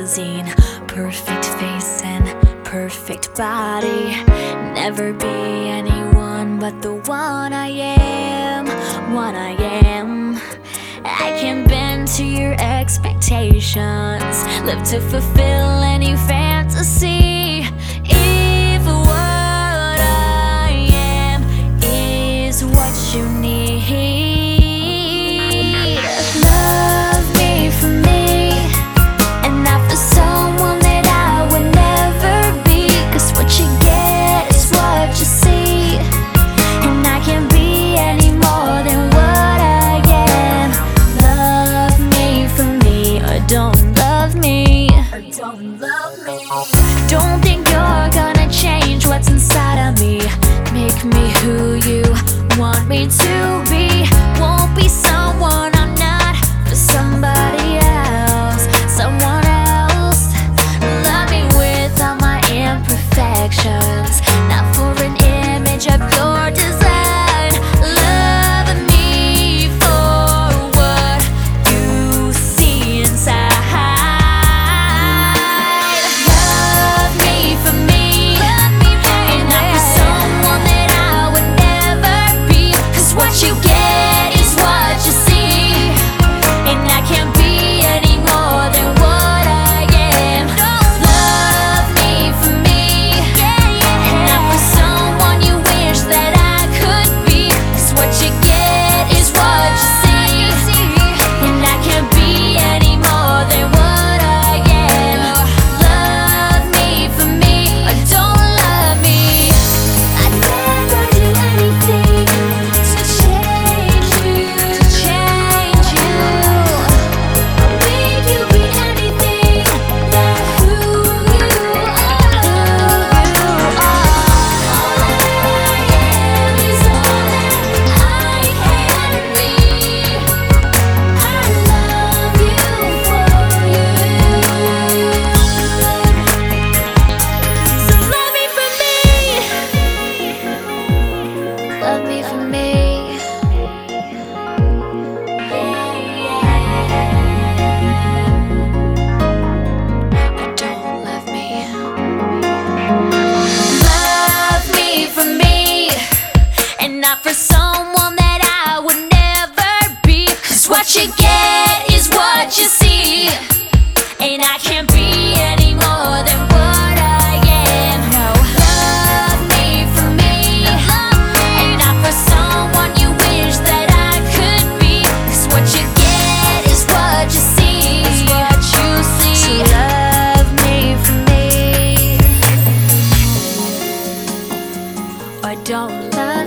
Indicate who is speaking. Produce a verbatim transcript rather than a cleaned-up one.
Speaker 1: magazine. Perfect face and perfect body. Never be anyone but the one I am, one I am. I can bend to your expectations, live to fulfill any fantasy. If what I am is what you need, love me for me and not for someone that I would never be. Cause what you get is what you see, and I can't be any more than what I am. Love me for me or don't love me, or don't love me. Don't think you're gonna change what's inside of me, make me who you want me to be. Won't be someone I'm not for somebody else, someone else. Love me with all my imperfections, not for an image of your design. Love me for what you see inside. Love me for me, and not for someone that I would never be. Cause what you get is what you see, and I can't be any more than what I am. Love me for me, and not for someone you wish that I could be. Cause what you get is what you see, and I can't be any more than what I am. Love me for me or don't love me. I'd never do anything to change you, to change you. I'll make you be anything than who you are, who you are. All that I am is all that I can be. I love you for you. So love me for me, love me for me. But don't love me. Love me for me and not for someone that I would never be. Cause what you get is what you see, and I can't be any more than what I am. No. Love me for me, and not for someone you wish that I could be. Cause what you get is what you see, is what you see. So love me for me or don't love